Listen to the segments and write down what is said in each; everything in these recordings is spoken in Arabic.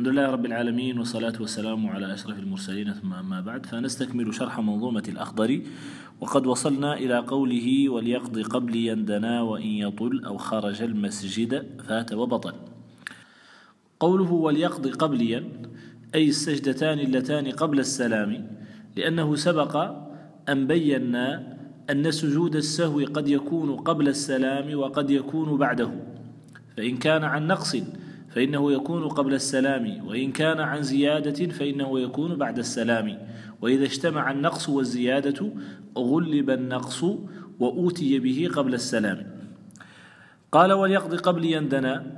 الحمد لله رب العالمين، والصلاة والسلام على أشرف المرسلين، ثم أما بعد، فنستكمل شرح منظومة الأخضر. وقد وصلنا إلى قوله: وليقض قبليا دنا وإن يطل أو خرج المسجد فات وبطل. قوله وليقض قبليا أي السجدتان اللتان قبل السلام، لأنه سبق أن بينا أن سجود السهو قد يكون قبل السلام وقد يكون بعده، فإن كان عن نقص فإنه يكون قبل السلام، وإن كان عن زيادة فإنه يكون بعد السلام. وإذا اجتمع النقص والزيادة غلب النقص وأوتي به قبل السلام. قال: وليقض قبليا دنا.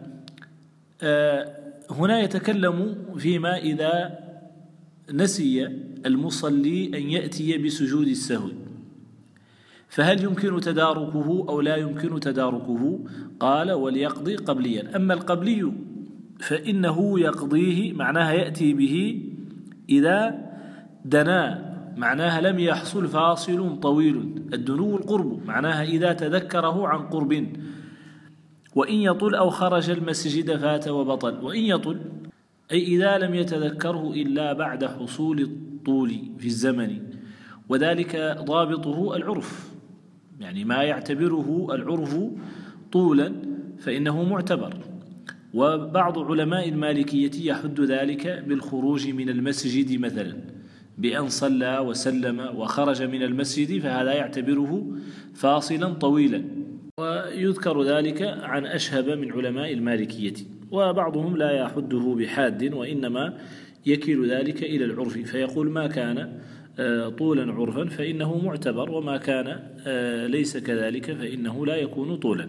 هنا يتكلم فيما إذا نسي المصلي أن يأتي بسجود السهو، فهل يمكن تداركه أو لا يمكن تداركه؟ قال: وليقضي قبليا. أما القبلي فإنه يقضيه، معناها يأتي به إذا دنا، معناها لم يحصل فاصل طويل. الدنو القرب، معناها إذا تذكره عن قرب. وإن يطل أو خرج المسجد فات وبطل. وإن يطل أي إذا لم يتذكره إلا بعد حصول الطول في الزمن، وذلك ضابطه العرف، يعني ما يعتبره العرف طولا فإنه معتبر. وبعض علماء المالكية يحد ذلك بالخروج من المسجد مثلا، بأن صلى وسلم وخرج من المسجد، فهذا يعتبره فاصلا طويلا، ويذكر ذلك عن أشهب من علماء المالكية. وبعضهم لا يحده بحاد، وإنما يكل ذلك إلى العرف، فيقول ما كان طولا عرفا فإنه معتبر، وما كان ليس كذلك فإنه لا يكون طولا.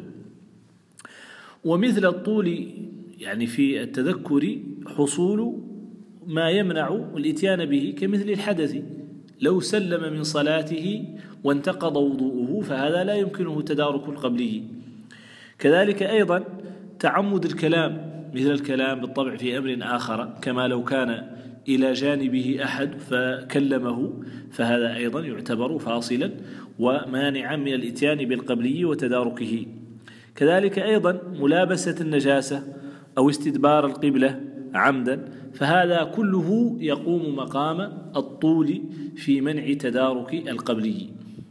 ومثل الطول يعني في التذكر حصول ما يمنع الإتيان به، كمثل الحدث، لو سلم من صلاته وانتقض وضوءه فهذا لا يمكنه تدارك القبلي. كذلك أيضا تعمد الكلام، مثل الكلام بالطبع في أمر آخر، كما لو كان إلى جانبه أحد فكلمه، فهذا أيضا يعتبر فاصلا ومانعا من الإتيان بالقبلي وتداركه. كذلك أيضا ملابسة النجاسة أو استدبار القبلة عمدا، فهذا كله يقوم مقام الطول في منع تدارك القبلي.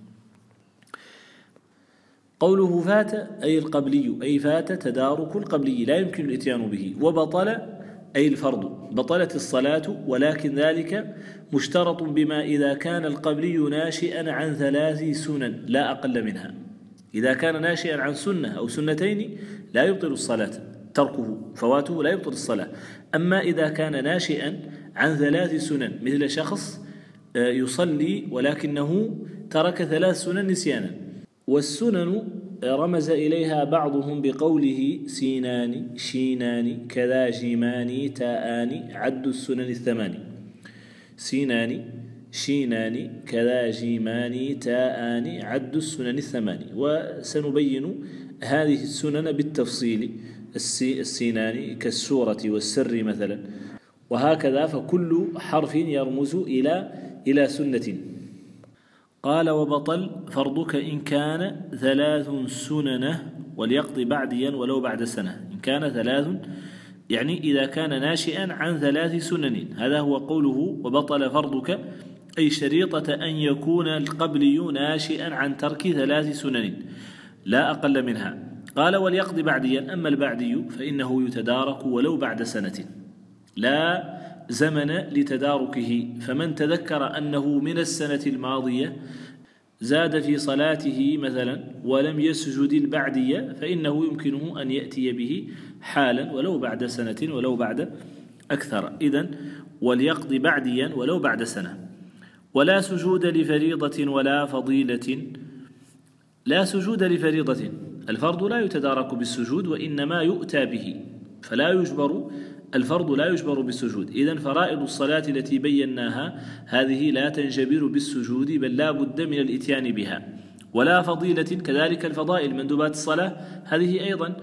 قوله فات أي القبلي، أي فات تدارك القبلي، لا يمكن الإتيان به. وبطل أي الفرض، بطلت الصلاة، ولكن ذلك مشترط بما إذا كان القبلي ناشئا عن 3 سنن لا أقل منها. إذا كان ناشئا عن سنة أو سنتين لا يبطل الصلاة، تركه فواته لا يبطل الصلاة. أما إذا كان ناشئا عن 3 سنن، مثل شخص يصلي ولكنه ترك 3 سنن نسيانا، والسنن رمز إليها بعضهم بقوله سينان شينان كذا جيمان تاءان عد السنن 8. سينان شينان كذا جيمان تاءان عد السنن 8. وسنبين هذه السنن بالتفصيل، السينان كالسورة والسر مثلا، وهكذا، فكل حرف يرمز إلى سنة. قال: وبطل فرضك إن كان 3 سنن وليقضي بعديا ولو بعد سنة. إن كان 3 يعني إذا كان ناشئا عن 3 سنن، هذا هو قوله وبطل فرضك، أي شريطة أن يكون القبلي ناشئا عن ترك 3 سنن لا أقل منها. قال: وليقضي بعديا. أما البعدي فإنه يتدارك ولو بعد سنة، لا زمن لتداركه. فمن تذكر أنه من السنة الماضية زاد في صلاته مثلا ولم يسجد البعدية، فإنه يمكنه أن يأتي به حالا ولو بعد سنة ولو بعد أكثر. إذن وليقضي بعديا ولو بعد سنة. ولا سجود لفريضة ولا فضيلة. لا سجود لفريضة، الفرض لا يتدارك بالسجود وإنما يؤتى به، فلا يجبر الفرض، لا يجبر بالسجود. إذن فرائض الصلاة التي بيناها هذه لا تنجبر بالسجود، بل لا بد من الإتيان بها. ولا فضيلة، كذلك الفضائل مندوبات الصلاة هذه أيضا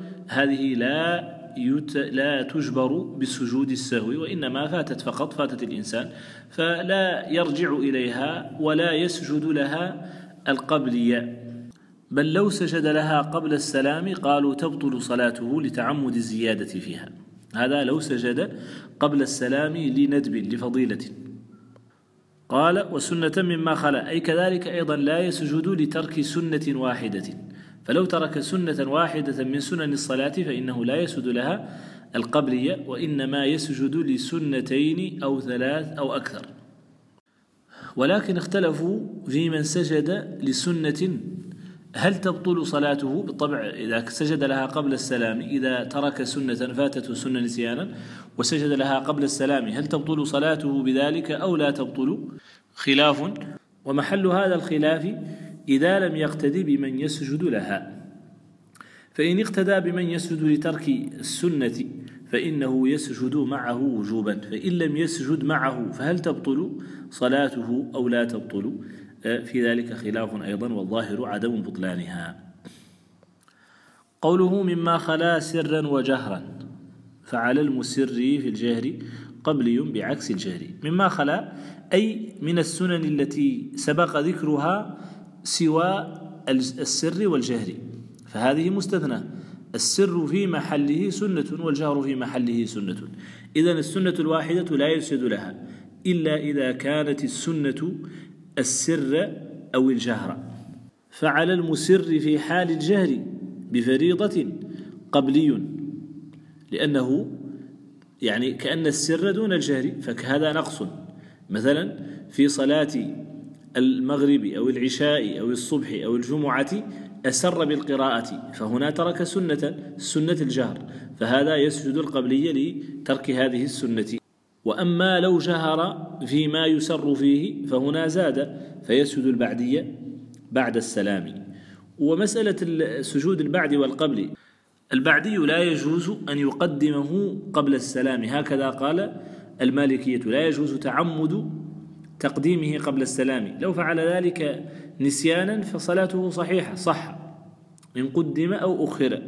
لا تجبر بالسجود السهوي، وإنما فاتت فقط، فاتت الإنسان، فلا يرجع إليها ولا يسجد لها القبلية، بل لو سجد لها قبل السلام قالوا تبطل صلاته لتعمد الزيادة فيها. هذا لو سجد قبل السلام لندب لفضيلة. قال وسنة مما خلا، أي كذلك أيضا لا يسجد لترك سنة واحدة، فلو ترك سنة واحدة من سنن الصلاة فإنه لا يسجد لها القبلية، وإنما يسجد لسنتين أو ثلاث أو أكثر. ولكن اختلفوا في من سجد لسنة هل تبطل صلاته؟ بالطبع إذا سجد لها قبل السلام، إذا ترك سنة فاتته سنة نسيانا وسجد لها قبل السلام هل تبطل صلاته بذلك أو لا تبطل؟ خلاف، ومحل هذا الخلاف إذا لم يقتدي بمن يسجد لها. فإن اقتدى بمن يسجد لترك السنة فإنه يسجد معه وجوبا، فإن لم يسجد معه فهل تبطل صلاته أو لا تبطل؟ في ذلك خلاف أيضا، والظاهر عدم بطلانها. قوله مما خلا سرا وجهرا، فعلى المسر في الجهر قبلي بعكس الجهر. مما خلا أي من السنن التي سبق ذكرها سوى السر والجهر، فهذه مستثنى، السر في محله سنة والجهر في محله سنة. إذن السنة الواحدة لا يسجد لها إلا إذا كانت السنة السر أو الجهر. فعلى المسر في حال الجهر بفريضة قبلي، لأنه يعني كأن السر دون الجهر، فهذا نقص. مثلا في صلاة المغرب أو العشاء أو الصبح أو الجمعة أسر بالقراءة، فهنا ترك سنة الجهر، فهذا يسجد القبلية لترك هذه السنة. وأما لو جهر فيما يسر فيه فهنا زاد، فيسجد البعدية بعد السلام. ومسألة سجود البعد والقبل، البعدي لا يجوز أن يقدمه قبل السلام، هكذا قال المالكية، لا يجوز تعمد تقديمه قبل السلام. لو فعل ذلك نسيانا فصلاته صحيحة، صح إن قدم أو أخر.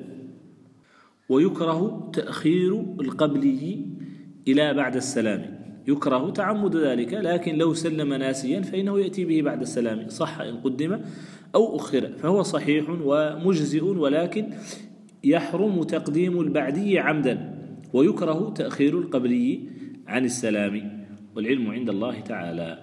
ويكره تأخير القبلي إلى بعد السلام، يكره تعمد ذلك، لكن لو سلم ناسيا فإنه يأتي به بعد السلام، صح إن قدم أو أخر، فهو صحيح ومجزئ، ولكن يحرم تقديم البعدي عمدا، ويكره تأخير القبلي عن السلام، والعلم عند الله تعالى.